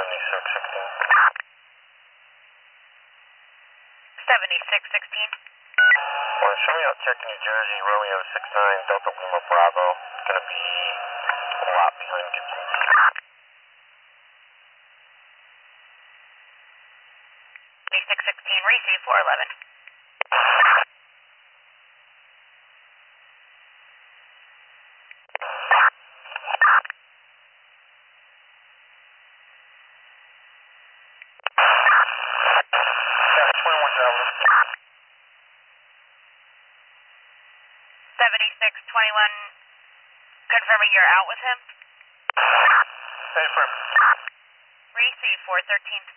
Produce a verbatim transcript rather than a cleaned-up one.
seventy-six sixteen. seventy-six sixteen. Well, show me out Cherokee, New Jersey, Romeo six nine, Delta Lima Bravo. It's going to be a lot behind Gibson. seventy-six sixteen, receive four eleven. seventy-six twenty-one, confirming you're out with him. Hey, firm. Receive four thirteen.